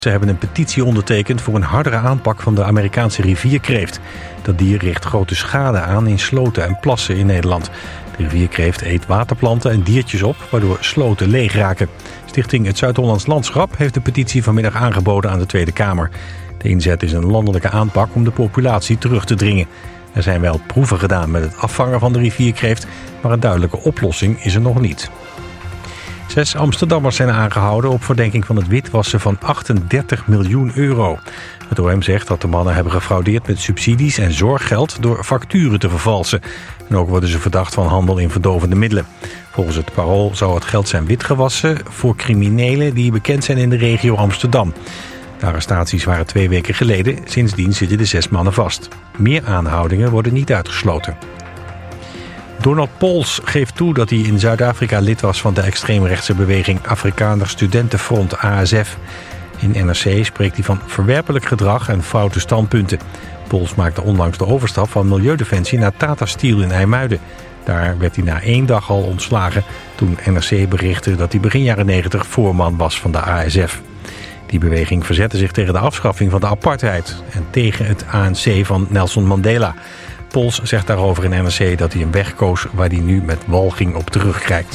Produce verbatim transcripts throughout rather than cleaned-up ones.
Ze hebben een petitie ondertekend voor een hardere aanpak van de Amerikaanse rivierkreeft. Dat dier richt grote schade aan in sloten en plassen in Nederland. De rivierkreeft eet waterplanten en diertjes op, waardoor sloten leeg raken. Stichting Het Zuid-Hollands Landschap heeft de petitie vanmiddag aangeboden aan de Tweede Kamer. De inzet is een landelijke aanpak om de populatie terug te dringen. Er zijn wel proeven gedaan met het afvangen van de rivierkreeft, maar een duidelijke oplossing is er nog niet. Zes Amsterdammers zijn aangehouden op verdenking van het witwassen van achtendertig miljoen euro. Het O M zegt dat de mannen hebben gefraudeerd met subsidies en zorggeld door facturen te vervalsen. En ook worden ze verdacht van handel in verdovende middelen. Volgens het Parool zou het geld zijn witgewassen voor criminelen die bekend zijn in de regio Amsterdam. De arrestaties waren twee weken geleden. Sindsdien zitten de zes mannen vast. Meer aanhoudingen worden niet uitgesloten. Donald Pols geeft toe dat hij in Zuid-Afrika lid was van de extreemrechtse beweging Afrikaner Studentenfront A S F. In N R C spreekt hij van verwerpelijk gedrag en foute standpunten. Pols maakte onlangs de overstap van Milieudefensie naar Tata Steel in IJmuiden. Daar werd hij na één dag al ontslagen toen N R C berichtte dat hij begin jaren negentig voorman was van de A S F. Die beweging verzette zich tegen de afschaffing van de apartheid en tegen het A N C van Nelson Mandela. Pols zegt daarover in N R C dat hij een weg koos waar hij nu met walging op terugkijkt.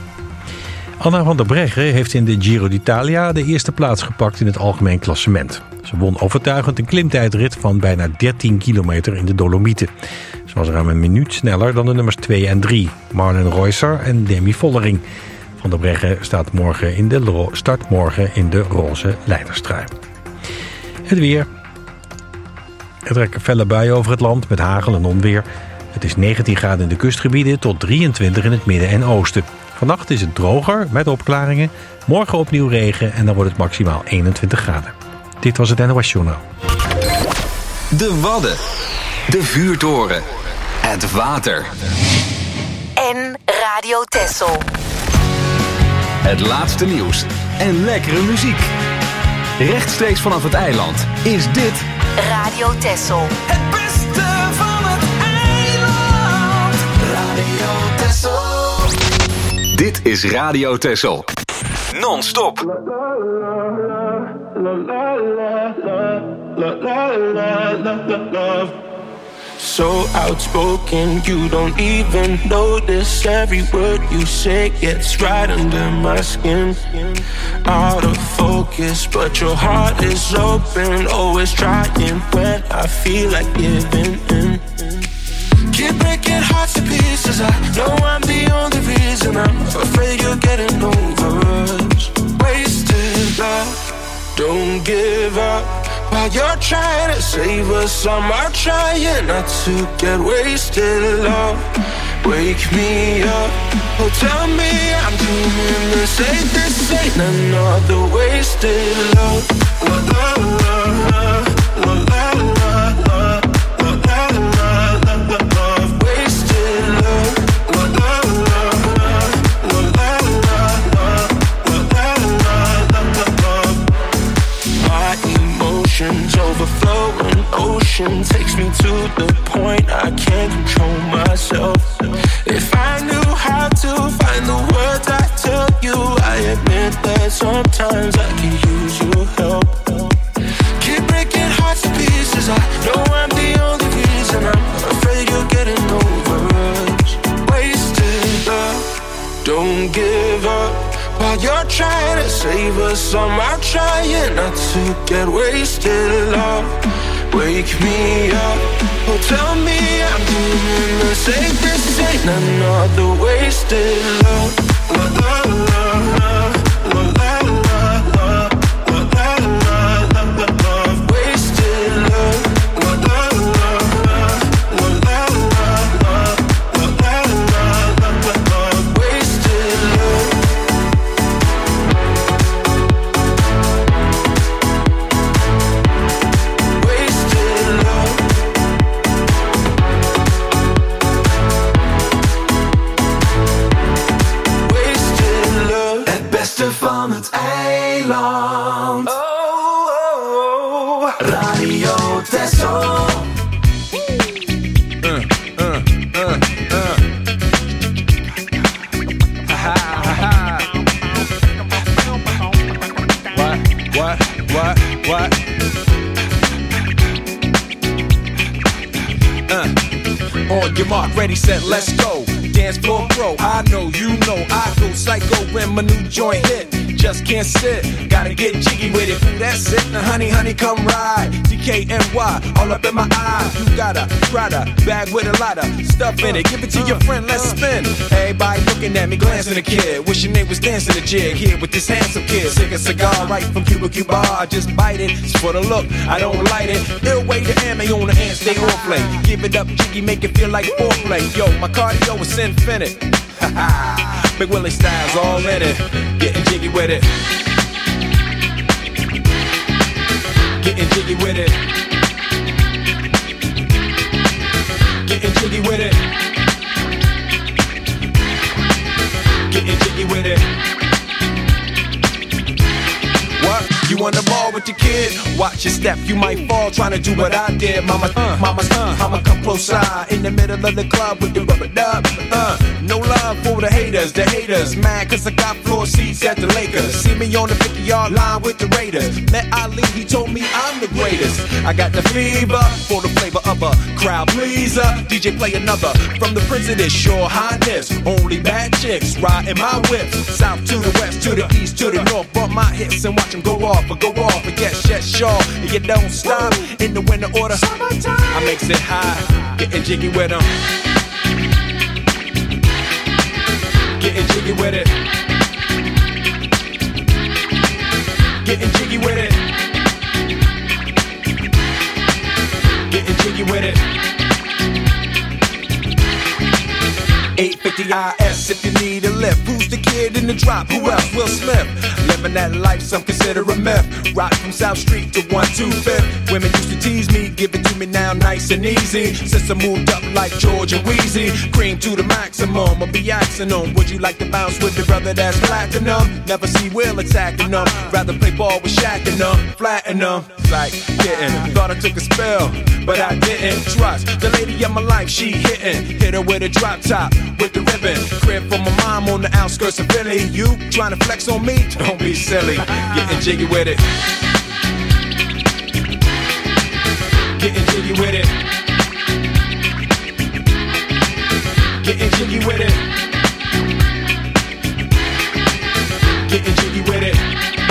Anna van der Breggen heeft in de Giro d'Italia de eerste plaats gepakt in het algemeen klassement. Ze won overtuigend een klimtijdrit van bijna dertien kilometer in de Dolomieten. Ze was ruim een minuut sneller dan de nummers twee en drie, Marlen Reusser en Demi Vollering. Van der Breggen staat morgen in de start morgen in de roze leiderstrui. Het weer. Er trekken felle buien over het land met hagel en onweer. Het is negentien graden in de kustgebieden tot drieëntwintig in het midden en oosten. Vannacht is het droger met opklaringen. Morgen opnieuw regen en dan wordt het maximaal eenentwintig graden. Dit was het N O S Journaal. De Wadden. De Vuurtoren. Het water. En Radio Texel. Het laatste nieuws en lekkere muziek. Rechtstreeks vanaf het eiland is dit Radio Texel. Het beste van het eiland. Radio Texel. Dit is Radio Texel. Non-stop. So outspoken, you don't even notice. Every word you say gets right under my skin. Out of focus, but your heart is open. Always trying when I feel like giving in. Keep breaking hearts to pieces. I know I'm the only reason. I'm afraid you're getting over us. Wasted love, don't give up. While you're trying to save us, I'm trying not to get wasted, love. Wake me up, oh tell me I'm doing the same. This ain't another wasted love. La la la la, la la la la, la la la la, love. Wasted love. La la la la, la la la la, la la la la, love. My emotions overflowing, ocean takes me to the point I can't control myself. If I knew how to find the words I tell you, I admit that sometimes I can use your help. Keep breaking hearts to pieces. I know I'm the only reason. I'm afraid you're getting over us. Wasted love, don't give up. While you're trying to save us, I'm trying not to get wasted, love. Wake me up, oh tell me I'm doing the same. This ain't another wasted love. La la la la, la la la la, la la la la, love. Wasted love. La la la la, la la la la, la la la la, love. Wasted love. Wasted What? Uh, on your mark, ready, set, let's go. Dance floor pro, I know, you know, I go psycho when my new joint hit. Just can't sit, gotta get jiggy with it. Ooh, that's it, now honey, honey, come ride. D K N Y, all up in my eyes. You got a Prada bag with a lot of stuff in it. Give it to your friend, let's spin. Everybody looking at me, glancing a kid. Wishing they was dancing a jig here with this handsome kid. Sick a cigar right from Cuba Cuba. I just bite it, it's for the look, I don't light it. Ill way to ammo on the hand, stay on play. Give it up, jiggy, make it feel like foreplay. Yo, my cardio is infinite. Ha ha, Big Willie Styles all in it. Getting jiggy with it. Getting jiggy with it. Getting jiggy with it. Getting jiggy with it. What? You on the ball with your kid? Watch your step, you might fall trying to do what I did. Mama, uh, mama, uh, mama, come close side in the middle of the club with the rubber dub. Uh, no love for the haters, the haters mad cause I got floor seats at the Lakers. See me on the fifty yard line with the Raiders. Met Ali, he told me I'm the greatest. I got the fever for the flavor of a crowd pleaser. D J play another from the Prince of this Your Highness. Only bad chicks riding my whips. South to the west, to the east, to the north. Bump my hips and watch them go off or go off. And yes, yes, sure, and you don't stop in the winter order. I makes it high, getting jiggy with them. Getting jiggy with it. Getting jiggy with it. Getting jiggy with it. eight fifty I S if you need a lift. Who's the kid in the drop? Who else? Will Smith. Living that life, some consider a myth. Rock from South Street to one two fifth. Women used to tease me, give it to me now nice and easy. Since I moved up like George and Wheezy, cream to the maximum. I'll be asking them, would you like to bounce with the brother that's platinum? Never see Will attacking them. Rather play ball with Shaq and them, flatten them. Like getting, thought I took a spell, but I didn't. Trust the lady of my life, she hitting. Hit her with a drop top, with the ribbon. Crib for my mom on the outskirts of Philly. You trying to flex on me? Don't be silly. Getting jiggy with it. Getting jiggy with it. Getting jiggy with it. Getting jiggy with it.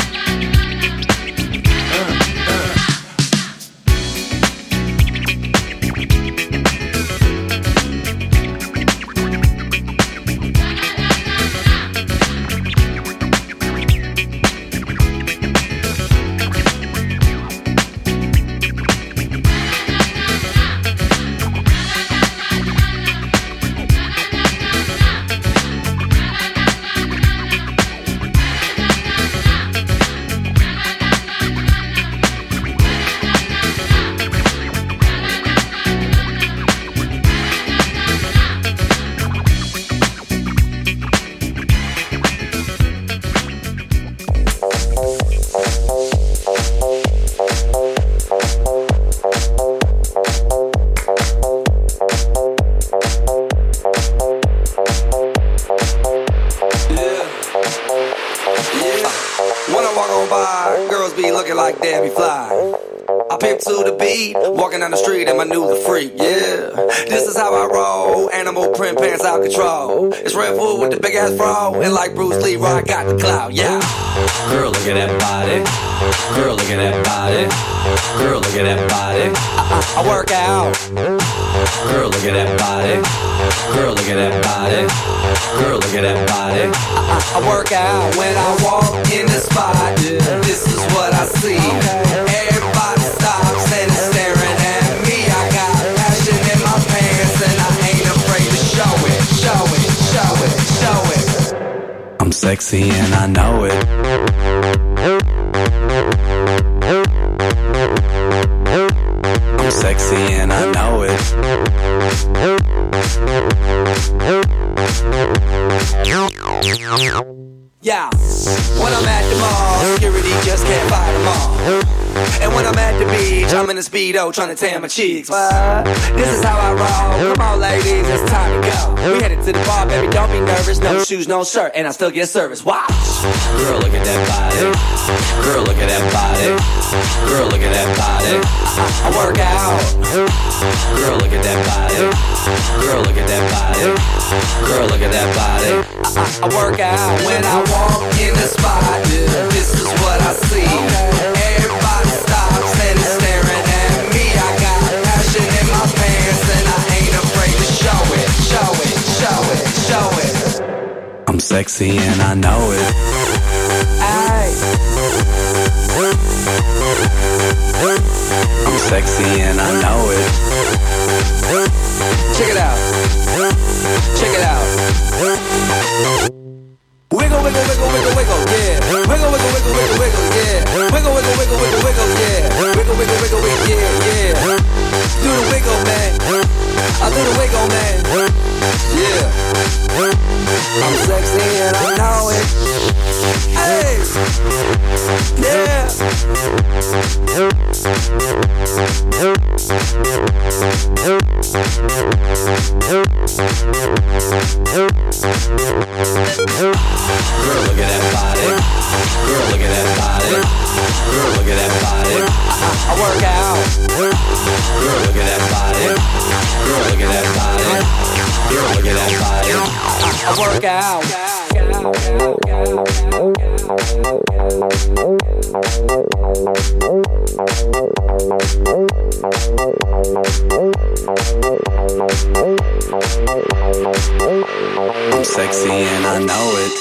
Walking down the street and I knew the freak, yeah. This is how I roll, animal print pants out control. It's Red Bull with the big ass bro, and like Bruce Lee, I got the clout, yeah. Girl, look at that body. Girl, look at that body. Girl, look at that body. I, I, I work out. Girl, look at that body. Girl, look at that body. Girl, look at that body. I, I, I work out when I walk in the spot. This is what I see. Everybody stops and is staring at me. I got passion in my pants and I ain't afraid to show it, show it, show it, show it. I'm sexy and I know it. I'm sexy and I know it. Yeah, when I'm at the mall, security just can't fight them all. And when when I'm at the beach, I'm in a Speedo trying to tan my cheeks. What? This is how I roll. Come on, ladies, it's time to go. We headed to the bar, baby, don't be nervous. No shoes, no shirt, and I still get service. Watch. Girl, look at that body. Girl, look at that body. Girl, look at that body. I, I work out. Girl, look at that body. Girl, look at that body. Girl, look at that body. I, I, I work out when I walk in the spot. This is what I see. Everybody stops and is staring at me. I got passion in my pants and I ain't afraid to show it, show it, show it, show it. I'm sexy and I know it. Ay. I'm sexy and I know it. Check it out. Check it out. Wiggle, wiggle, wiggle, wiggle, wiggle, yeah. Wiggle, wiggle, wiggle, wiggle, wiggle, yeah. Wiggle, wiggle, wiggle, wiggle, wiggle, yeah. Wiggle, wiggle, wiggle, wiggle, yeah, yeah. Do the wiggle, man. I do the wiggle, man. Yeah. I'm sexy and I know it. Hey. Yeah. Girl, look at that body. Girl, look at that body. Girl, look at that body. I, I work out. Girl, look at that body. Girl, look at that body. Girl, look at that body. I, I work out. I'm sexy and I know it.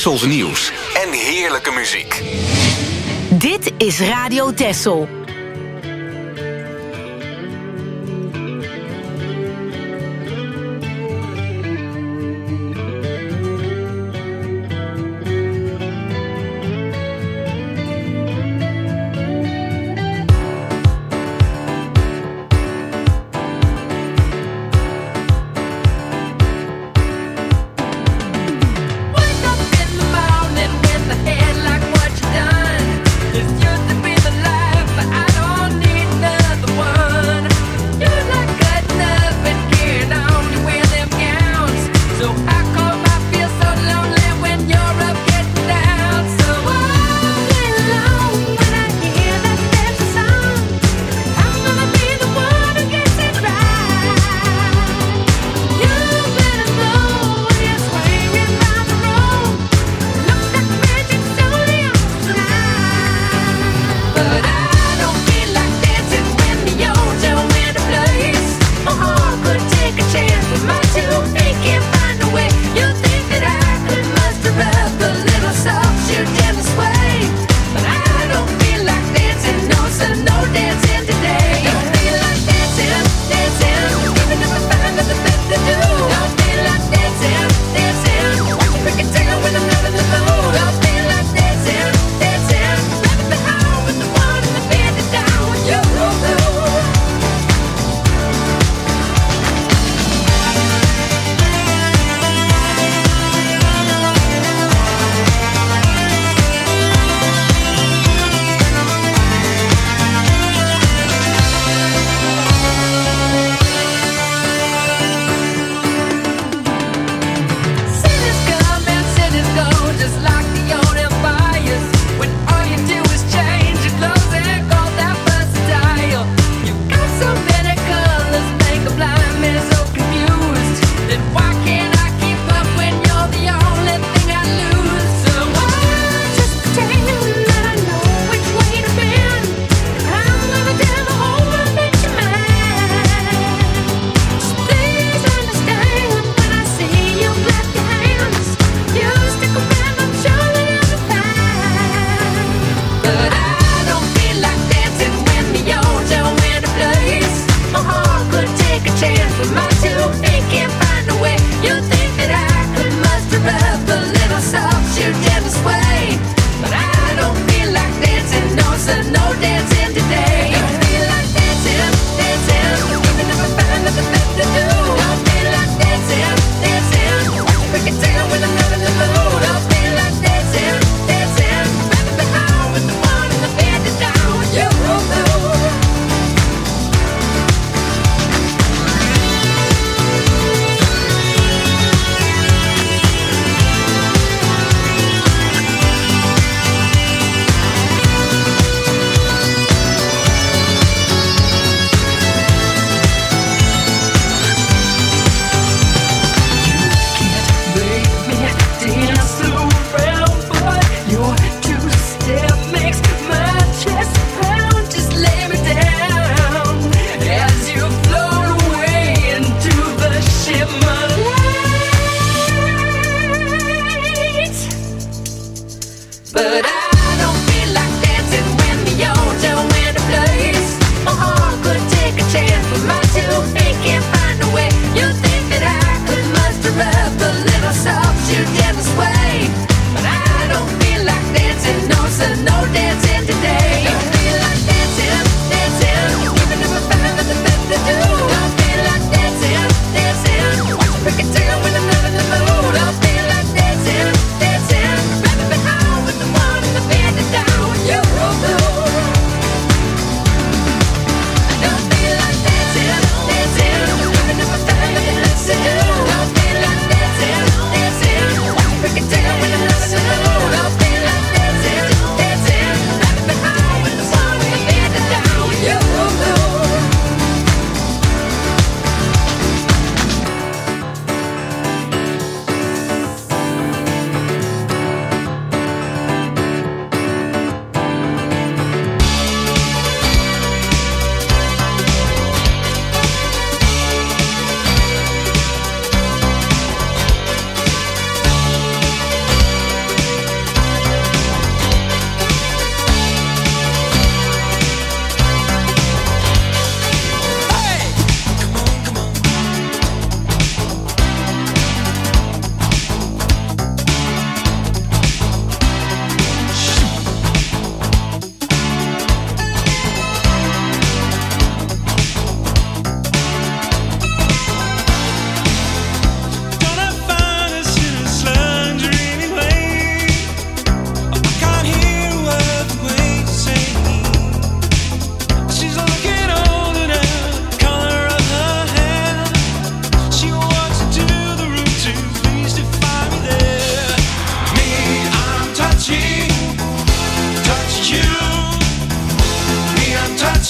Tessels nieuws en heerlijke muziek. Dit is Radio Tessel.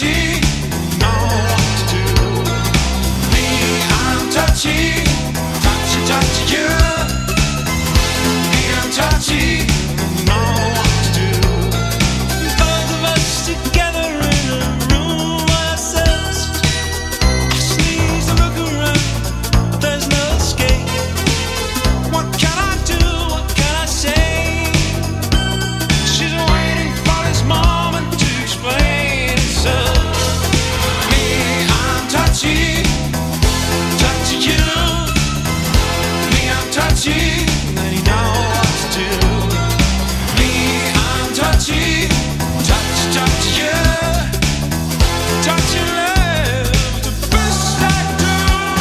touchy, know what to do. Me, I'm touchy, touchy, touchy you. Me, I'm touchy, know what to do. Both of us together in a room ourselves. I sneeze and look around, there's no escape. What can I do? What can I say? She's waiting for this moment to explain herself. Me, I'm touchy, touchy you. Me, I'm touchy, and you know what to do. Me, I'm touchy, touchy, touchy you. Touchy love, the best I do.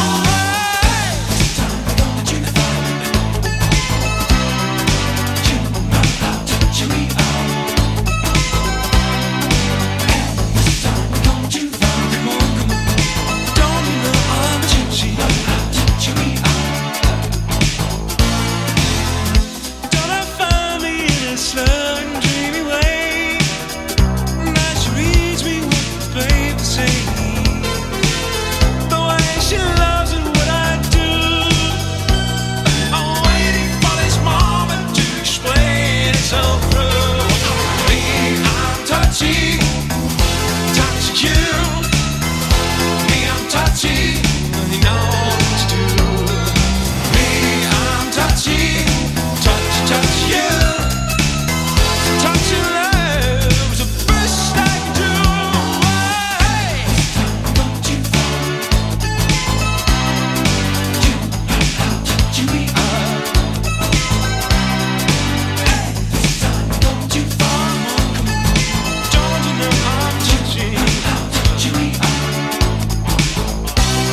Don't you know? You know how to touch me up. Don't you know? Come on, come on. Don't you know I'm touchy? How to touch me up. Don't I find me in a slow and dreamy way? Now she reads me what the papers say. The way she loves it, what I do. I'm waiting for this moment to explain itself through. Me, I'm touchy, touchy you. Me, I'm touchy, and you know what to do. Me, I'm touchy, touchy, touchy you. Touchy love's the best I can do. Hey, don't you know? You know how to touch me up. Hey, don't you know? Don't you know I'm touchy? How to touch me up.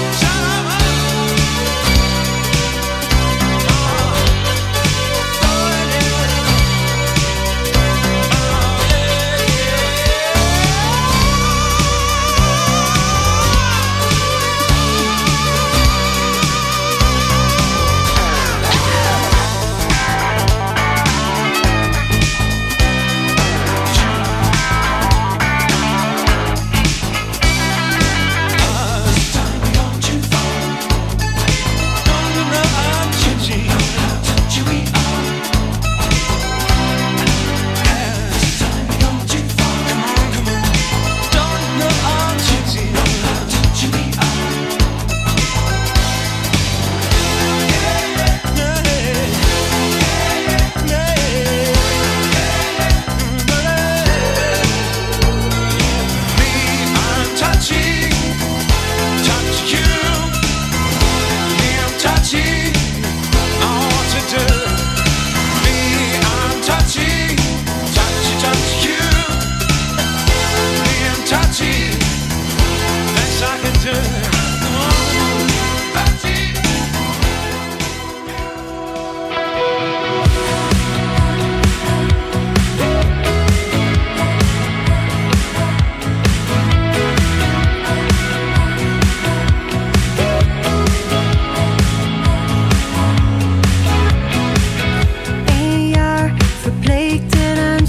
Een jaar verbleekt in een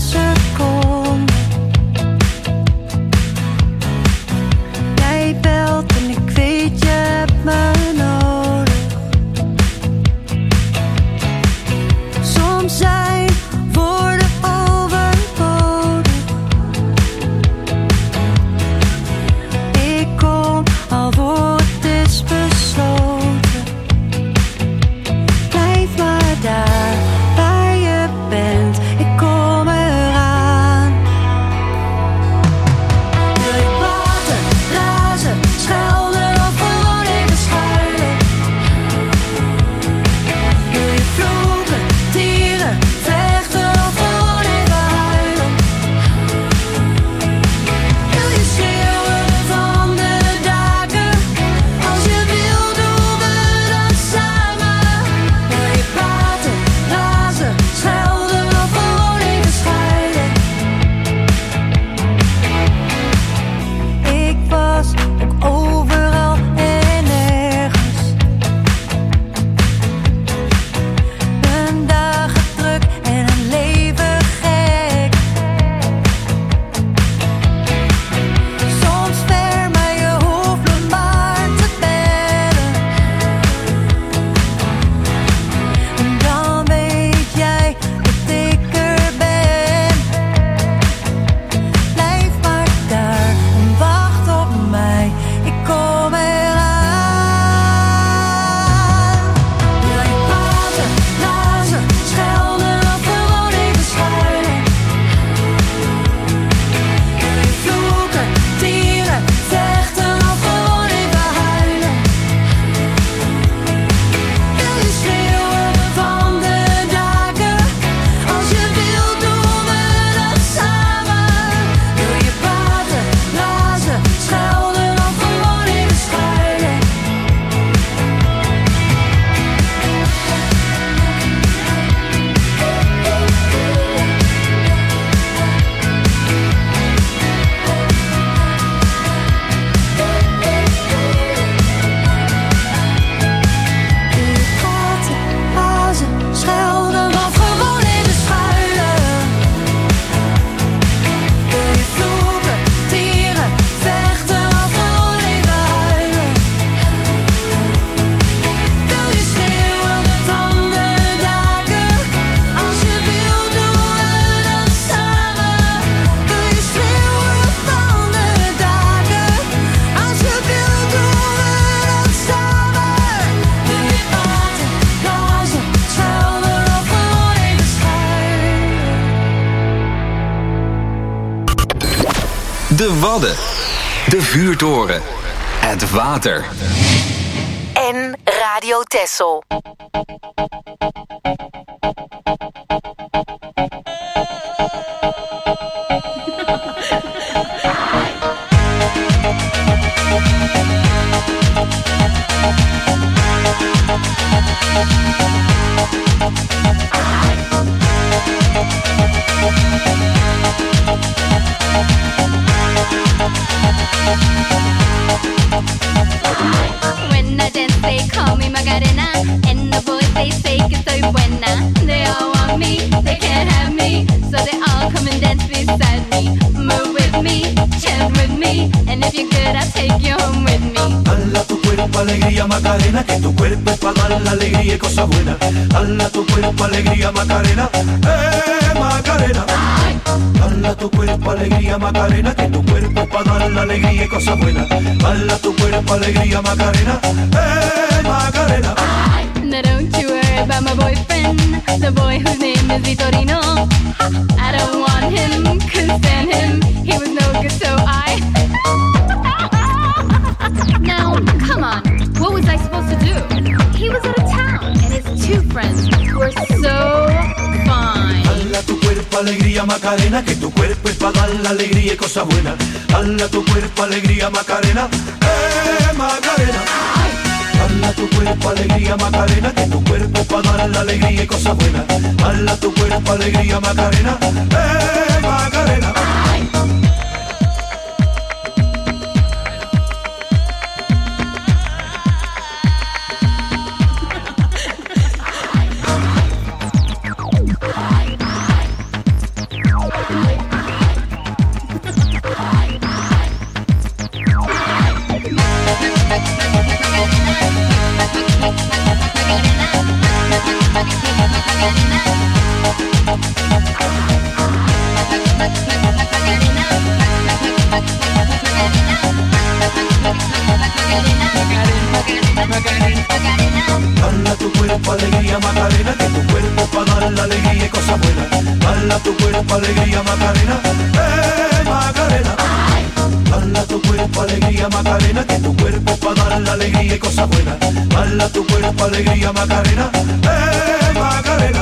seconde. Jij belt en ik weet De Wadden. De vuurtoren. Het water. En Radio Texel. When I dance, they call me Macarena, and the boys they say que soy buena. They all want me, they can't have me, so they all come and dance beside me. Move with me, chant with me, and if you're good, I'll take you home with me. Dala tu cuerpo alegría Macarena, que tu cuerpo es para dar la alegría y cosas buenas. Dala tu cuerpo alegría Macarena, eh Macarena. Dala tu cuerpo alegría Macarena, que tu cuerpo es para dar la alegría y cosas buenas. Dala tu cuerpo alegría Macarena, eh Macarena. Now don't you worry about my boyfriend, the boy whose name is Vitorino. I don't want him, couldn't stand him, he was no good, so I. Now, come on, what was I supposed to do? He was out of town, and his two friends were so fine. Dala tu cuerpo alegría Macarena, que tu cuerpo es para dar la alegría y cosas buenas. Dala tu cuerpo alegría Macarena, eh Macarena. Dala tu cuerpo alegría Macarena, que tu cuerpo es para dar la alegría y cosas buenas. Dala tu cuerpo alegría Macarena, eh Macarena. Dala tu cuerpo alegría Macarena, que tu cuerpo es para dar la alegría y cosas buenas. Dala tu cuerpo alegría Macarena, eh Macarena. Dala tu cuerpo alegría Macarena, que tu cuerpo es para dar la alegría y cosas buenas. Dala tu cuerpo alegría Macarena, eh Macarena.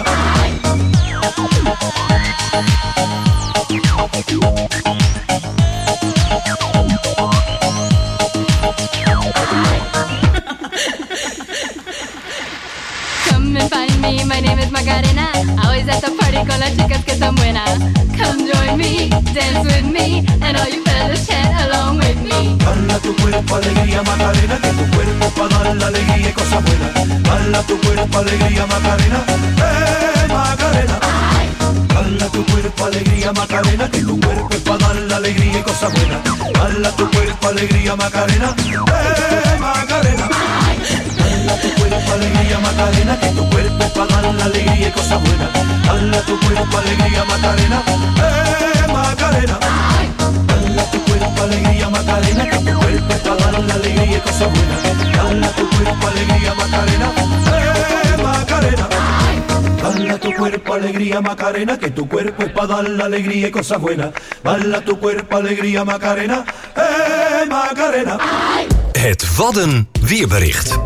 Come and find me, my name is Macarena. Always at the party con las chicas que son buenas. Come join me, dance with me, and all you fellas chant along with me. Dala tu cuerpo alegría Macarena, que tu cuerpo es para dar la alegría y cosas buenas. Dala tu cuerpo alegría Macarena, eh Macarena. Dala tu cuerpo alegría Macarena, que tu cuerpo es para dar la alegría y cosas buenas. Dala tu cuerpo alegría Macarena, eh Macarena. Dala tu cuerpo alegría Macarena, que tu cuerpo es para dar la alegría y cosas buenas. Dala tu cuerpo alegría Macarena, eh Macarena. Dala tu cuerpo alegría Macarena, que tu cuerpo es para dar la alegría y cosas buenas. Dala tu cuerpo alegría Macarena, eh Macarena. Dala tu cuerpo alegría Macarena, que tu cuerpo es para dar la alegría y cosas buenas. Dala tu cuerpo alegría Macarena, eh Macarena. Het Wadden weerbericht.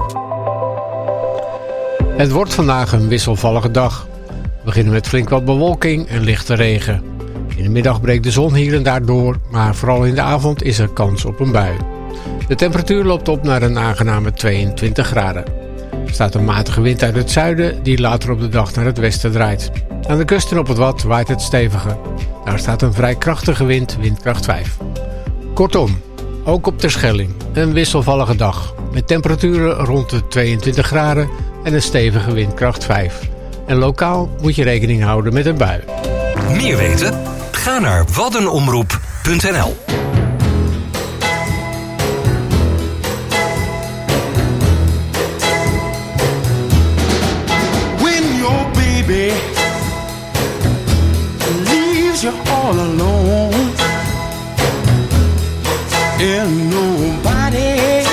Het wordt vandaag een wisselvallige dag. We beginnen met flink wat bewolking en lichte regen. In de middag breekt de zon hier en daar door, maar vooral in de avond is er kans op een bui. De temperatuur loopt op naar een aangename tweeëntwintig graden. Er staat een matige wind uit het zuiden die later op de dag naar het westen draait. Aan de kust en op het Wad waait het steviger. Daar staat een vrij krachtige wind, windkracht vijf. Kortom, ook op Terschelling een wisselvallige dag. Met temperaturen rond de tweeëntwintig graden en een stevige windkracht vijf. En lokaal moet je rekening houden met een bui. Meer weten? Ga naar waddenomroep punt n l. When your baby leaves you all alone and nobody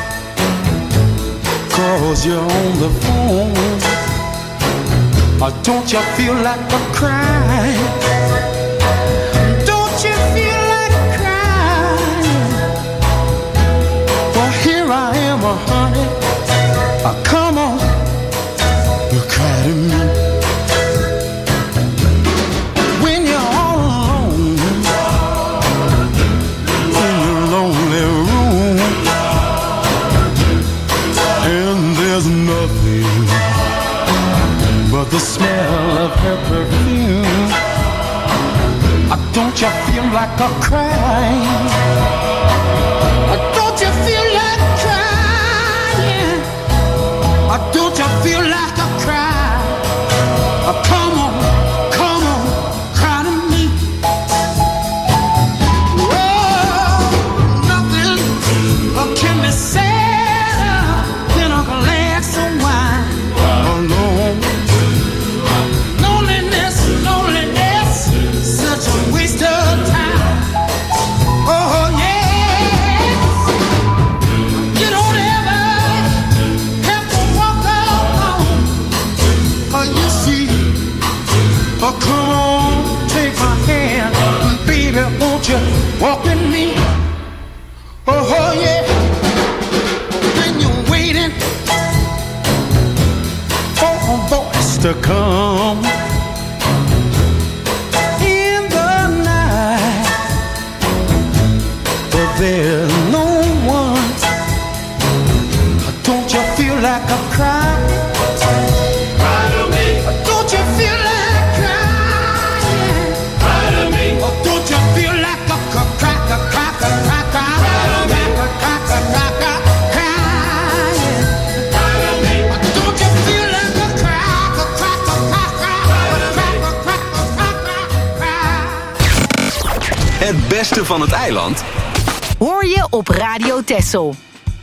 calls you on the phone, or don't you feel like a cry? Don't you feel like a cry? like a crying? Don't you feel like crying? Don't you feel like a cry? Come on, come on, cry to me. Oh, nothing can be sadder than a glass of wine alone. Loneliness, loneliness, such a waste of time. Oh yeah, you don't ever have to walk alone. Oh, you see, oh come on, take my hand, baby, won't you walk with me? Oh, oh yeah, when you're waiting for a voice to come in the night, but there's no one. Don't you feel like a cry? Cry to me. Don't you feel like crying? Cry to me. Don't you feel like a crack, a crack, a crack, a crack, a crack, a crack, a crying? Cry to me. Don't you feel like a crack, a crack, a crack, a crack, a crack, a crack, a crack? Het beste van het eiland Hoor je op Radio Texel.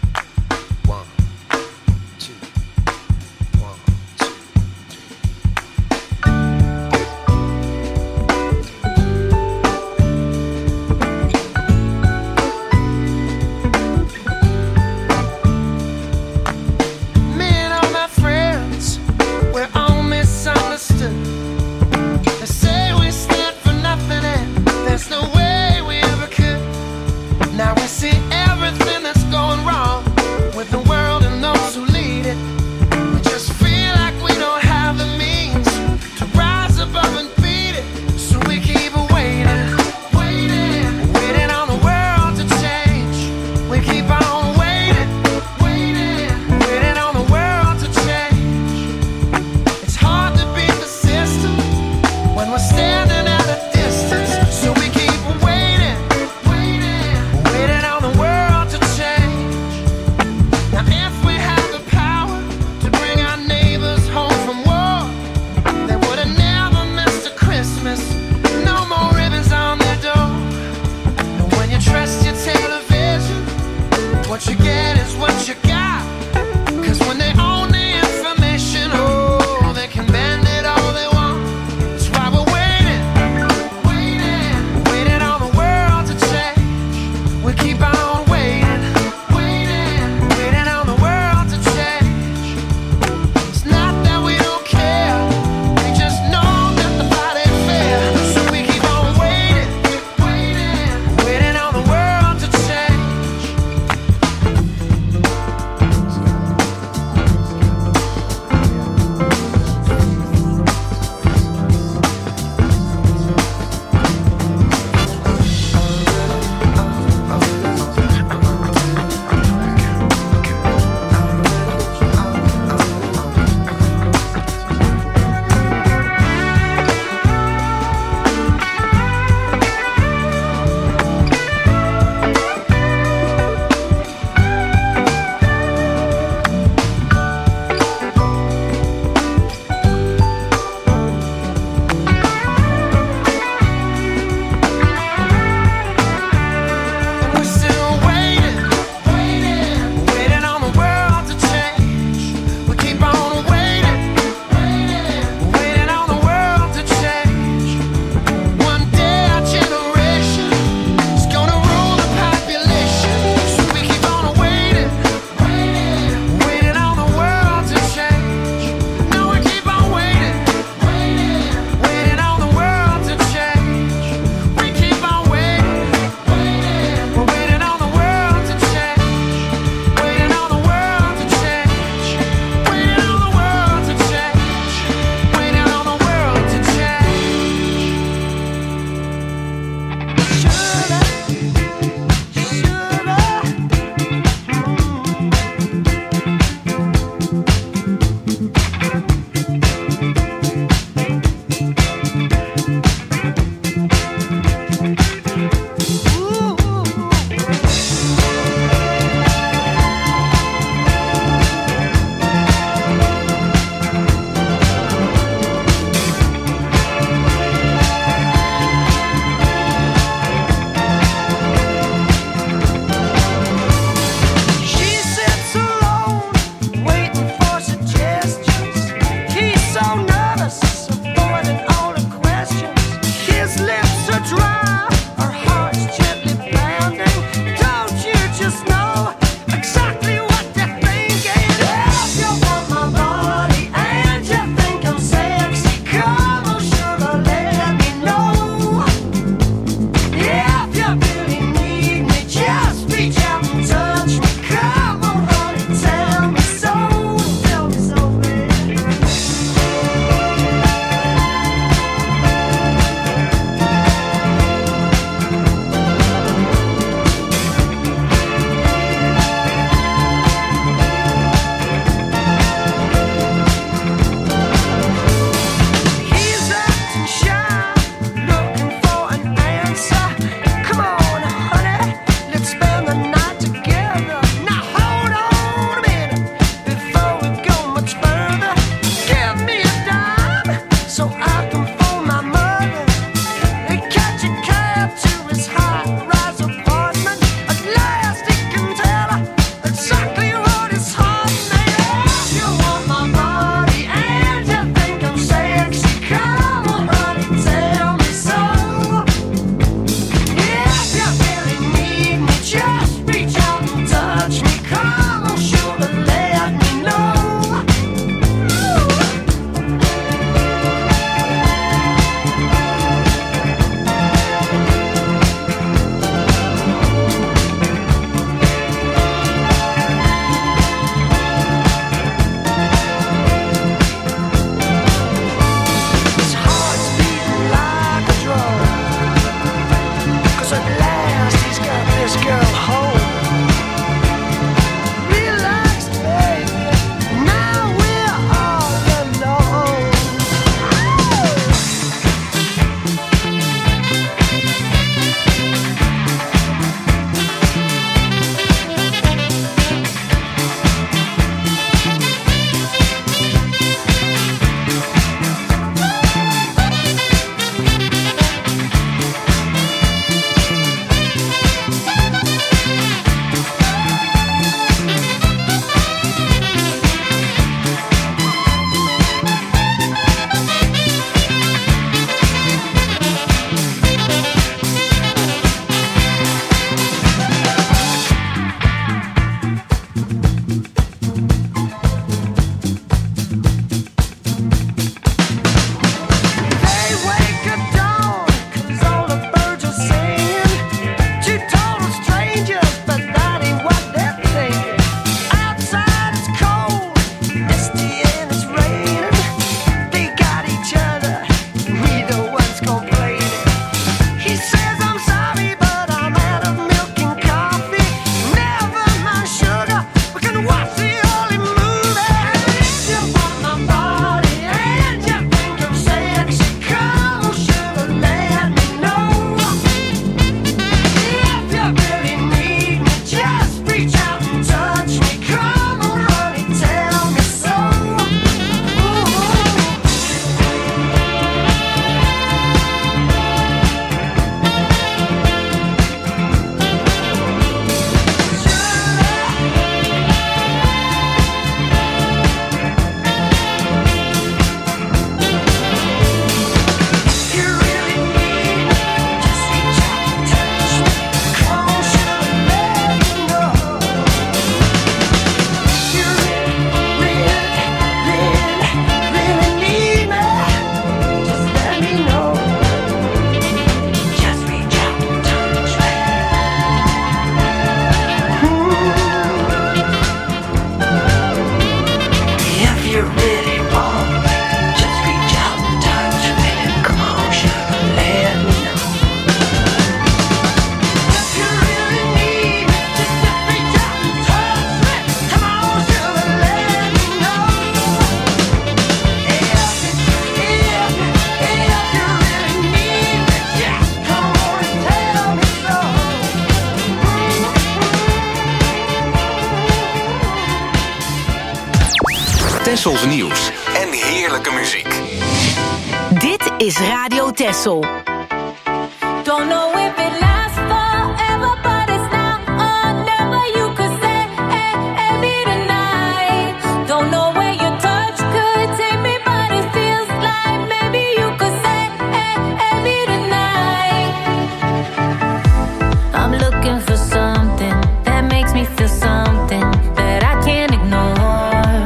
Me and all my friends, we're all misunderstood. They say we stand for nothing and there's no way we ever could. Now we see everything that's going wrong with the world and those who lead it. We just feel like we don't have the means to rise above and beat it. So we keep waiting, waiting, waiting on the world to change. We keep on waiting, waiting, waiting on the world to change. It's hard to beat the system when we're standing at a distance. So we keep waiting, waiting, waiting on the world to change. Now if we had the power to bring our neighbors home from war, they would have never missed a Christmas. No more ribbons on their door. And when you trust your television, what you get is what you got. Cause when they own the information, oh, they can bend it all they want. That's why we're waiting, waiting, waiting on the world to change. We keep on waiting, waiting, waiting on the world to change. It's not that we don't care, we just know that the fight ain't fair. So we keep on waiting, waiting, waiting on the world to change. Tessels nieuws en heerlijke muziek. Dit is Radio Tessel. Don't know if it lasts forever, but it's now or never. You could say, hey, hey, me tonight. Don't know where your touch could take me, but it feels like maybe you could say, hey, hey, me tonight. I'm looking for something that makes me feel something that I can't ignore.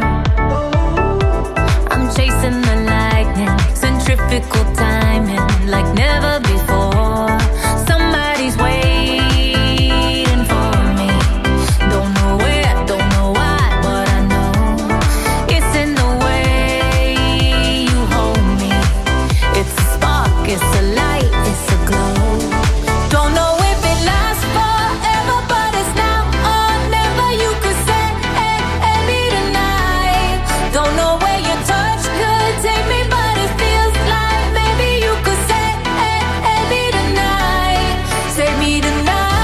I'm chasing the lightning, centrifugal timing like never before. Somebody's waiting for me. Don't know where, don't know why, but I know it's in the way you hold me. It's a spark, it's a light, it's a glow. Don't know if it lasts forever, but it's now or never. You could say, hey, hey, me tonight. Don't know where your touch could take me, but it feels like maybe you could say, hey, hey, me tonight. Save me tonight.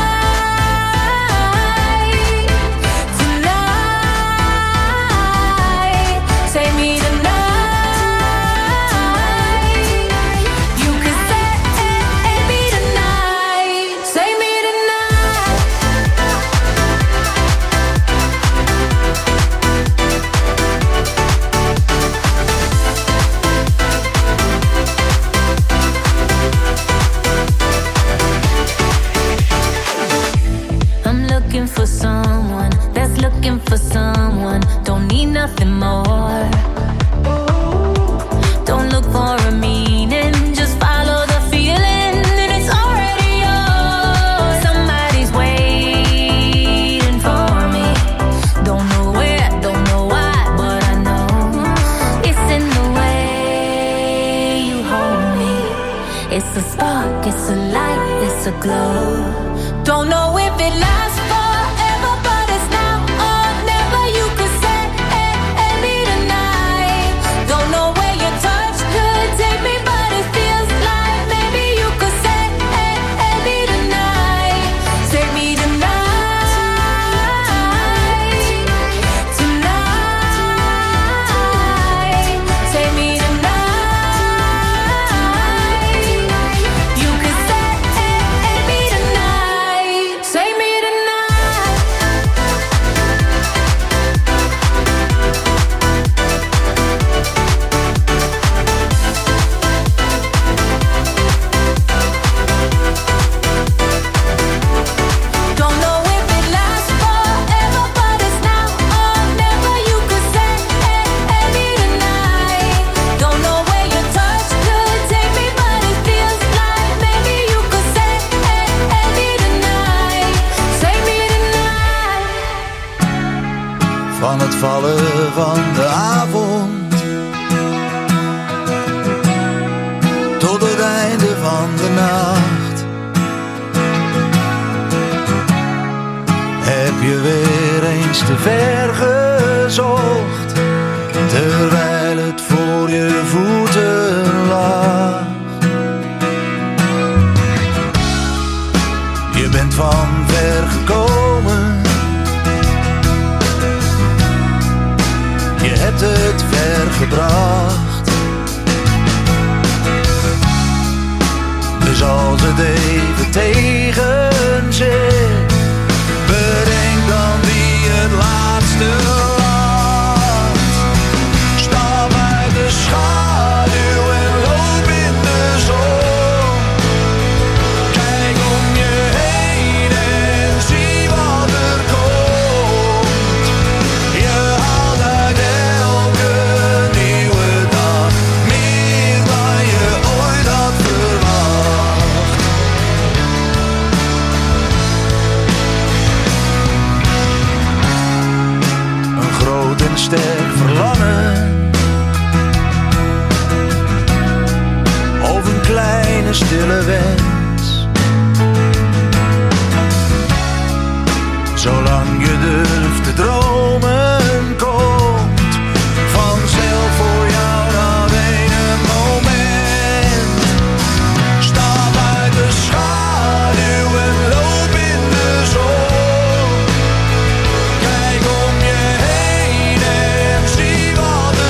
Tonight. Save me tonight. You could say, hey, hey, me tonight. Save me tonight. I'm looking for someone that's looking for someone. Don't need nothing more. Don't look for a meaning, just follow the feeling, and it's already yours. Somebody's waiting for me. Don't know where, don't know why, but I know it's in the way you hold me. It's a spark, it's a light, it's a glow. Don't know if it lasts forever, but it's now or never. You could say, hey, hey, me tonight. Don't know where your touch could take me, but it feels like maybe you could say, hey, hey, me tonight. Save me tonight. Tonight. Save me tonight. You could say, hey, hey, me tonight. Save me tonight. Don't know if it lasts forever, but it's now or never. You could say, hey, hey, me tonight. Don't know where your touch could take me, but it feels like maybe you could say, hey, hey, me tonight. Save me tonight. Van het vallen van de avond tot het einde van de nacht heb je weer eens te ver gezocht, terwijl het voor je voeten lag. Je bent van ver gekomen, je hebt het ver gebracht. Dus als het even tegen zit, bedenk dan wie het laatste lacht. Stap uit de schaduw en loop in de zon. Kijk om je heen en zie wat er komt. Je haalt uit elke nieuwe dag meer dan je ooit had verwacht. Een groot en sterk verlangen, of een kleine stille wens. Zolang je durft te dromen, komt vanzelf voor jou dat ene moment. Stap uit de schaduw en loop in de zon. Kijk om je heen en zie wat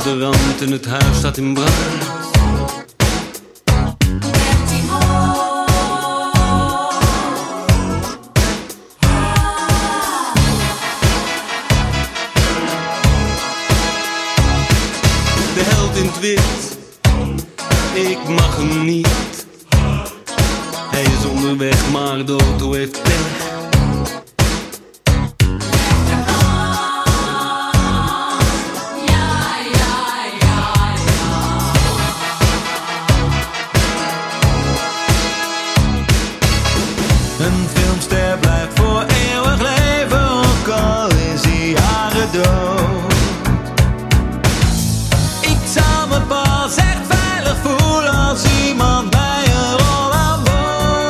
de rand en het huis staat in brand. De held in het wit, ik mag hem niet. Hij is onderweg, maar de auto heeft pech. Een filmster blijft voor eeuwig leven, ook al is hij jaren dood. Ik zou me pas echt veilig voelen als iemand bij een rol aan boord.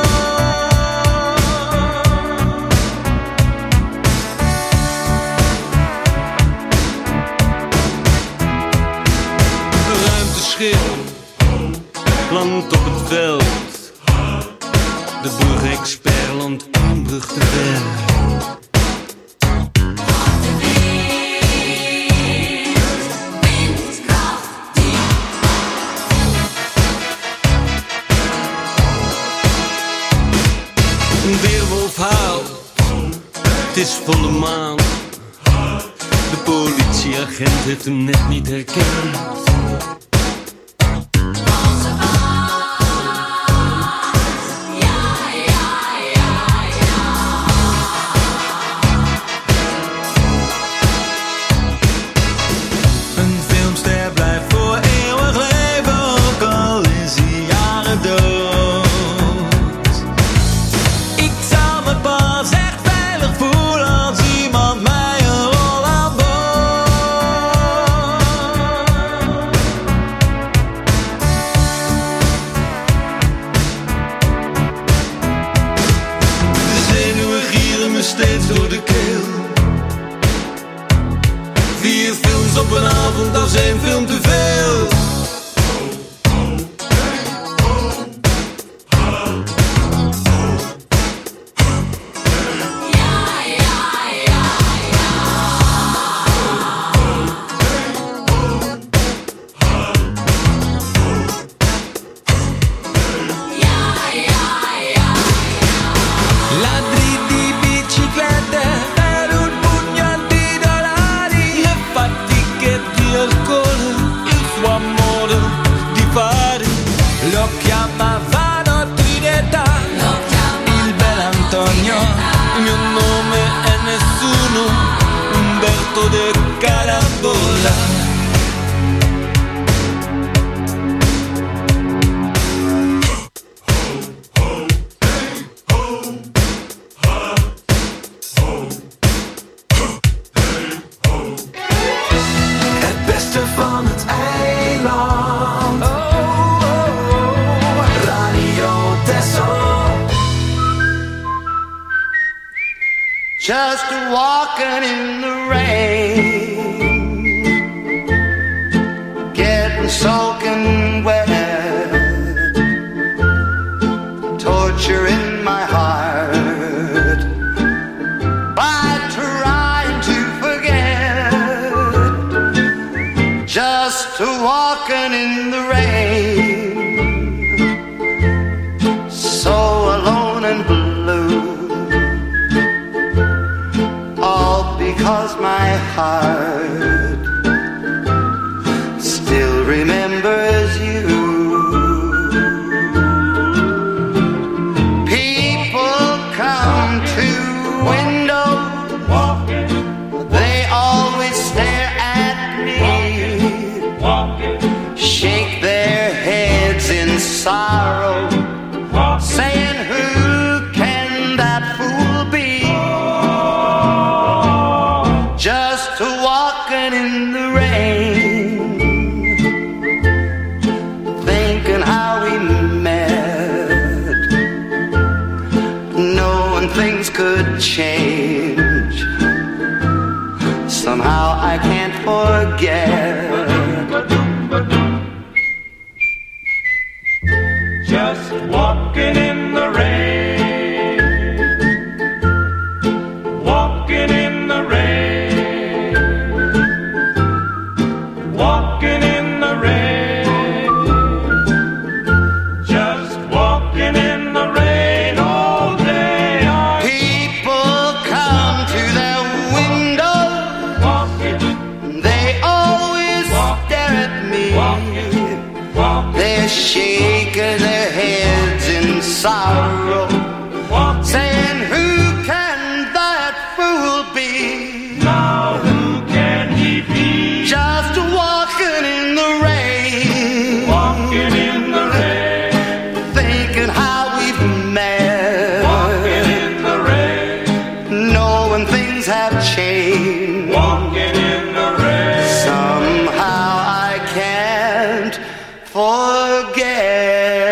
Een ruimteschip landt op het veld. De brugexpert landt een brug te ver. Een weerwolf huilt, het is volle maan. De politieagent heeft hem net niet herkend. Een filmster blijft voor eeuwig leven, ook al is hij jaren dood. Ik zou me pas echt veilig voelen als iemand mij een rol aan boord. De zenuwen gieren me steeds door de keel. Vier films op een avond, als één film te veel. Ladri di biciclette per un pugno di dollari, le fatiche di alcol, il suo amore di fare. Lo chiamavano Trinità, il bel Antonio, il mio nome è nessuno, Umberto de Carambola. Het beste van het eiland. Oh, oh, oh. Radio Texel. Just walking in the rain, getting soaking wet, torture in my heart, by trying to forget. Just walking in the rain, so alone and blue, all because my heart still remembers you. People come to window, they always stare at me, shake their heads in sorrow, saying who can that fool be? Just walking in the rain, thinking how we met, knowing things could change. Somehow I can't forget. Just walking in the rain, walking in the rain, walking shaking their heads in sorrow, saying, who can that fool be? Now who can he be? Just walking in the rain, walking in the rain, thinking how we've met, walking in the rain, knowing things have changed, walking in the rain. Somehow I can't forget.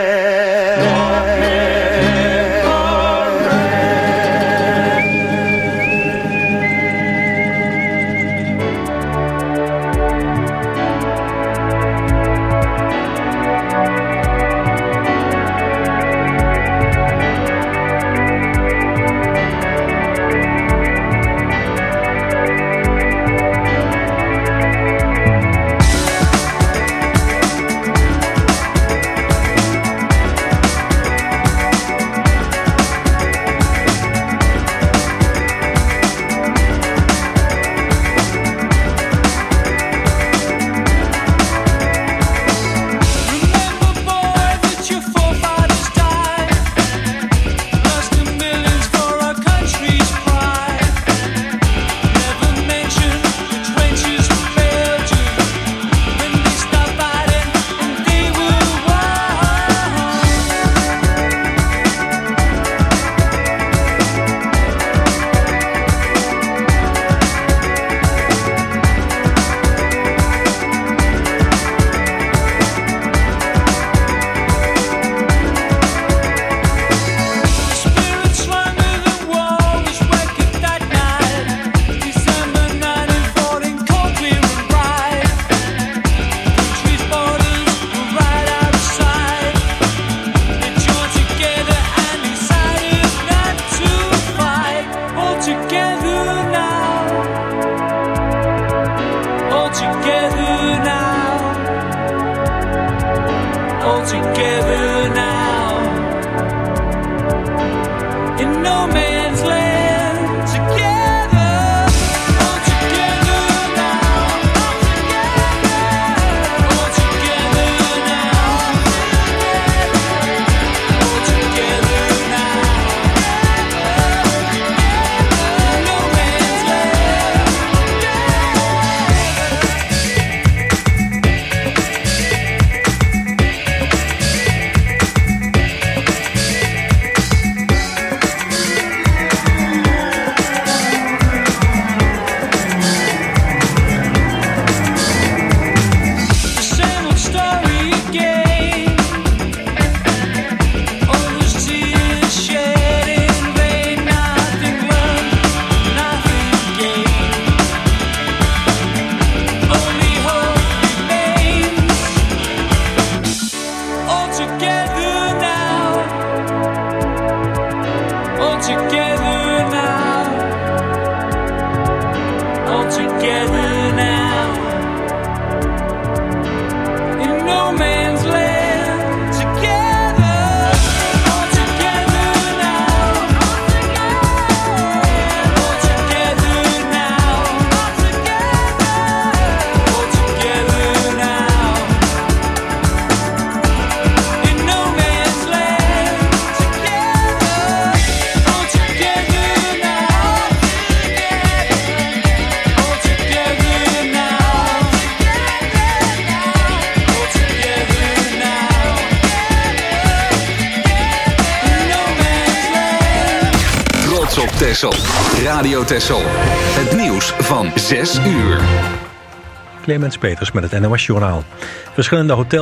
Texel. Radio Texel. Het nieuws van zes uur. Clemens Peters met het N O S Journaal. Verschillende hotels